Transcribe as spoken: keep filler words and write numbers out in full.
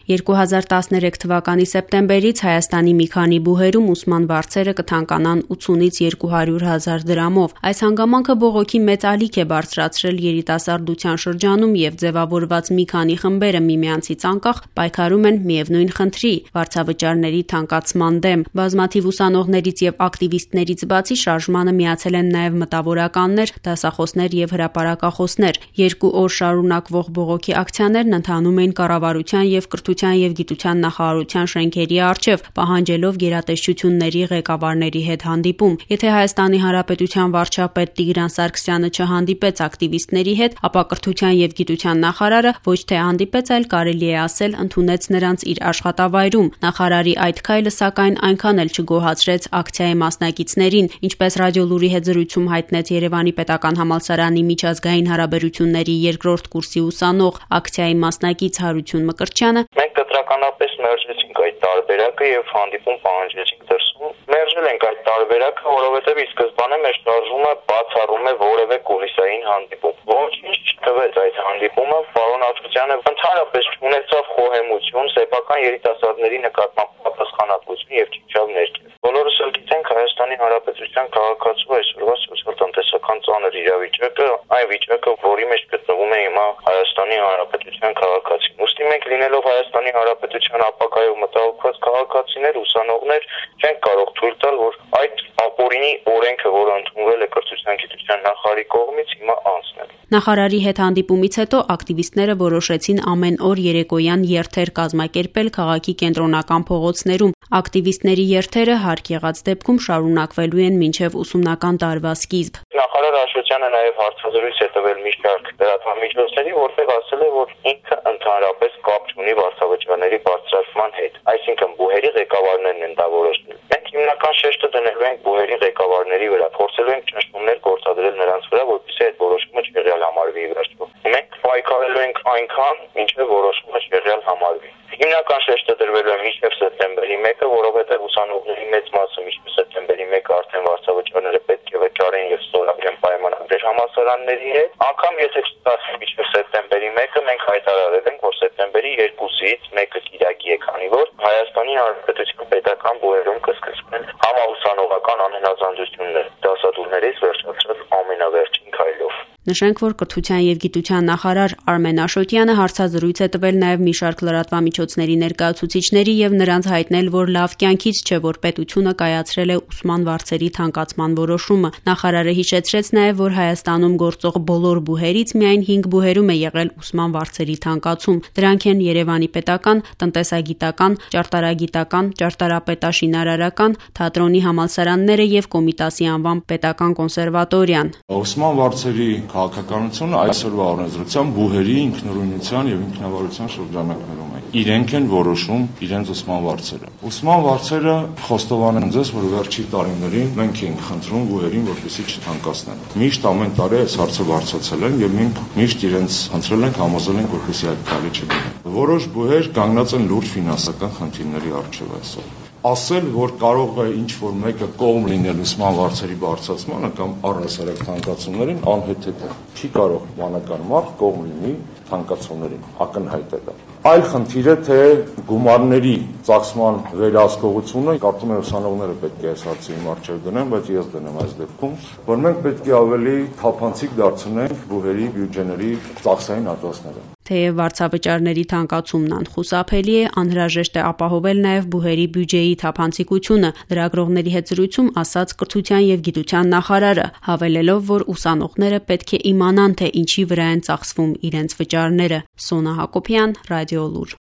երկու հազար տասներեք թվականի սեպտեմբերից Հայաստանի մի քանի բուհերում ուսման վարձերը կթանկանան ութսունից երկու հարյուր հազար դրամով։ Այս հանգամանքը բողոքի մեծ ալիք է բարձրացրել երիտասարդության շրջանում եւ ձևավորված մի քանի խմբերը միմյանցից անկախ պայքարում են միևնույն խնդրի՝ վարձավճարների թանկացման դեմ։ Բազմաթիվ ուսանողներից եւ ակտիվիստներից բացի շարժմանը միացել են նաեւ մտավորականներ, դասախոսներ եւ հրապարակախոսներ։ Երկու օր շարունակվող բողոքի ակցիաներն ընթանում էին կառավարության եւ կրթության եւ գիտության նախարարության շենքերի առջեւ, պահանջելով գերատեսչությունների ղեկավարների հետ հանդիպում։ Եթե Հայաստանի Հանրապետության վարչապետ Տիգրան Սարգսյանը չհանդիպեց ակտիվիստների հետ, ապա կրթության եւ գիտության նախարարը ոչ թե հանդիպեց, այլ կարելի է ասել ընդունեց նրանց իր աշխատավայրում։ Նախարարի այդ քայլը սակայն այնքան էլ չգոհացրեց ակցիայի մասնակիցներին, ինչպես Ռադիոլուրի հետ զրույցում հայտնեց Երևանի պետական համալսարանի միջազգային հարաբերությունների երկրորդ կուրսի ուսանող, ակցիայի մասնակից Հարություն Մկրտչյանը։ Մենք կտրականապես մերժեցինք այդ տարբերակը եւ հանդիպում պահանջեցինք դրսում։ Մերժել ենք այդ տարբերակը, որովհետեւ ի սկզբանե մեր շարժումը բացառում է որևէ կուլիսային հանդիպում։ Ոչինչ չտվեց այդ հանդիպումը, պարոն Աշոտյանը ընդհանրապես չունեցավ խոհեմություն, սեփական երիտասարդների նկատմամբ պատասխանատվություն եւ չիջավ ներքև։ Բոլորս էլ գիտենք Հայաստանի Հանրապետության քաղաքացու այսօրվա սոցիալ-տնտեսական ծանր իրավիճակը, այն վիճակը, որի մեջ գտնվում է հիմա Հայաստանի Հանրապետության քաղաքացին։ Ուստի մենք լինելով Հայաստանի Հանրապետության ապագայով մտահոգված քաղաքացիներ, ուսանողներ, չենք կարող թույլ տալ, որ այդ ապօրինի օրենքը, որը ընդունվել է կրթության գիտության նախարարի կողմից, հիմա անցնել։ Նախարարի հետ հանդիպումից հետո ակտիվիստները որոշեցին ամեն օր երեկոյան երթեր կազմակերպել քաղաքի կենտրոնական փողոցներում։ Ակտիվիստների երթերը հարկ եղած դեպքում շարունակվելու են մինչև ուսումնական տարվա սկիզբ։ Նախարար Աշոտյանը նաև հարցազրույց է տվել մի շարք լրատվամիջոցների, որտեղ ասել է, որ ինքը ընդհանրապես կապ չունի վարձավճարների բարձրացման հետ, այսինքն բուհերի ղեկավարներն են դա որոշել։ Մենք հիմնական շեշտը դնելու ենք բուհերի ղեկավարների վրա, փորձելու ենք ճնշումներ գործադրել նրանց վրա, որպեսզի այդ որոշումը չեղյալ համարվի ի վերջո։ Մենք պայքարելու ենք այնքան, մինչև որոշումը չեղյալ համարվի։ Հիմնական շեշտը դրվելու է մինչև սեպտեմբերի մեկը, որովհետև ուսանողների մեծ մասը մինչև սեպտեմբերի մեկը արդեն վարձավճարները պետք է վճարեն եւ ստորագրեն պայմանագրեր համալսարանների հետ։ Անկամ եթե չստացվի մինչև սեպտեմբերի մեկը, մենք հայտարարել ենք, որ սեպտեմբերի երկուսից մեկը կիրակի է, քանի որ Հայաստանի Հանրապետության պետական բուհերում կսկսվեն համաուսանողական անհնազանդություններ, դասադուլներից վերջացած ամենավերջին քայլով։ Նշենք, որ կրթության եւ գիտության նախարար Արմեն Աշոտյանը հարցազրույց է տվել նաեւ մի շարք լրատվամիջոցների ներկայացուցիչների եւ նրանց հայտնել, որ լավ կյանքից չէ, որ պետությունը կայացրել է ուսման վարձերի թանկացման որոշումը։ Նախարարը հիշեցրեց նաեւ, որ Հայաստանում գործող բոլոր բուհերից միայն հինգ բուհերում է եղել ուսման վարձերի թանկացում։ Դրանք են Երևանի պետական, տնտեսագիտական, ճարտարագիտական, ճարտարապետաշինարարական, թատրոնի համալսարանները եւ Կոմիտասի անվան պետական կոնսերվատորիան։ Ուսման վարձերի քաղաքականությունը այսօրվա օրենսդրությամբ բուհերի ինքնուրույնության եւ ինքնավարության շրջանակներում է։ Իրենք են որոշում իրենց ուսման վարձերը։ Ուսման վարձերը խոստովանեմ ձեզ, որ վերջի տարիներին մենք ենք խնդրում բուհերին, որպեսզի չթանկացնեն։ Միշտ ամեն տարի այս հարցը բարձրացել են եւ մենք միշտ իրենց խնդրել ենք, համոզել ենք, որպեսզի այդ քայլը չդնեն։ Որոշ բուհեր կանգնած են լուրջ ֆինանսական խնդիրների առջեւ այսօր։ Ասել, որ կարող է ինչ-որ մեկը կողմ լինել ուսման վարձերի բարձրացմանը կամ առհասարակ թանկացումներին, անհեթեթ է։ Չի կարող բանական մարդ կողմ լինի թանկացումներին, ակնհայտ է դա։ Այլ խնդիր է, թե գումարների ծախսման վերահսկողությունը, կարծում եմ ուսանողները պետք է այս հարցի առջև դնեն, բայց ես դնեմ այս դեպքում, որ մենք պետք է ավելի թափանցիկ դարձնենք բուհերի բյուջեների ծախսային հատվածները։ Թեև վարձավճարների թանկացումն անխուսափելի է, անհրաժեշտ է ապահովել նաև բուհերի բյուջեի թափանցիկությունը, լրագրողների հետ զրույցում ասաց կրթության եւ գիտության նախարարը, հավելելով, որ ուսանողները պետք է իմանան, թե ինչի վրա են ծախսվում իրենց վճարները։ Սոնա Հակոբյան, Ռադիոլուր։